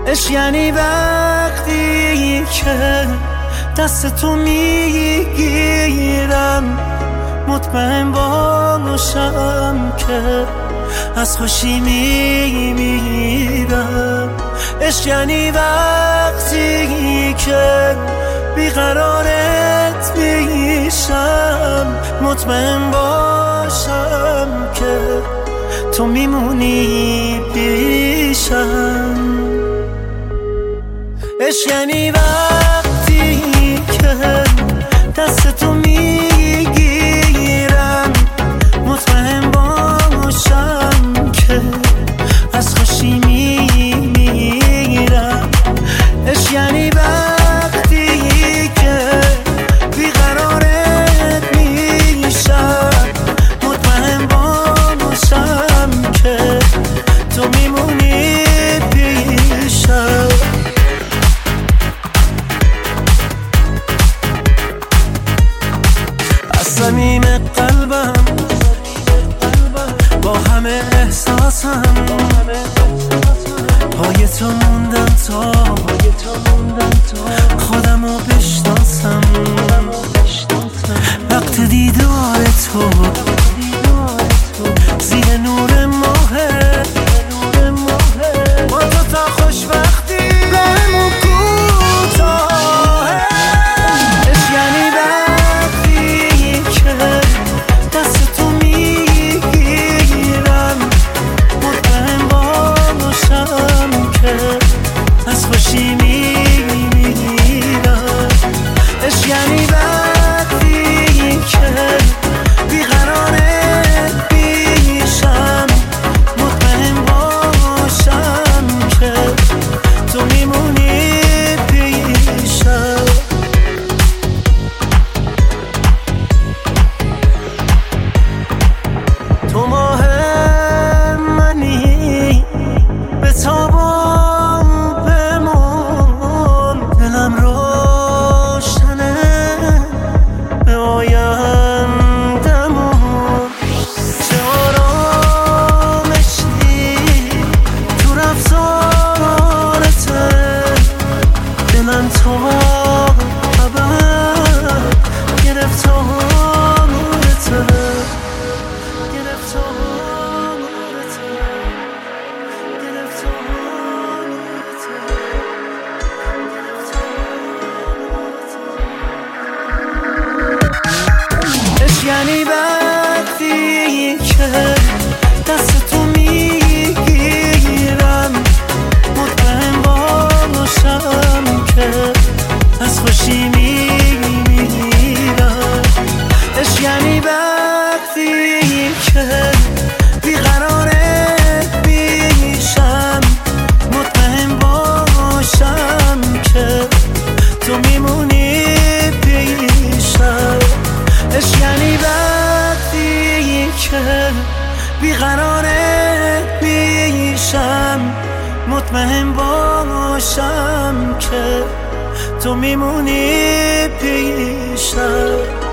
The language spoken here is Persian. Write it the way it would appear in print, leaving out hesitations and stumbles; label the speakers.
Speaker 1: عشق یعنی وقتی که دست تو میگیرم، مطمئن باشم که از خوشی میمیرم. عشق یعنی وقتی که بیقرارت میشم، مطمئن باشم که تو میمونی پیشم. عشق یعنی وقتی که دست تو میگیرم، مطمئن باشم که از خوشی میمیرم. عشق یعنی وقتی که بیقرارت میشم، مطمئن باشم که تو میمونی پیشم. از صمیم قلبم با همه احساسم پای تو موندم تا خودمو بشناسم. وقت دیدار تو زیر نور ماهه، با تو تا خوشبختی راهمون کوتاهه. عشق یعنی وقتی که دست تو میگیرم، مطمئن باشم که از خوشی میمیرم. عشق یعنی وقتی که بیقرارت میشم، مطمئن باشم که تو میمونی پیشم. تو ماه منی به تاب و بمون، دلم روشنه به آیندمون. چه آرامشی تو رفتارته، دلم تو خبر گرفتارته. عشق یعنی وقتی که دست تو میگیرم، مطمئن باشم که از خوشی میمیرم. عشق یعنی وقتی که بیقرارت میشم، مطمئن باشم که تو میمونی پیشم. عشق یعنی وقتی که بیقرارت میشم، مطمئن باشم که تو میمونی پیشم.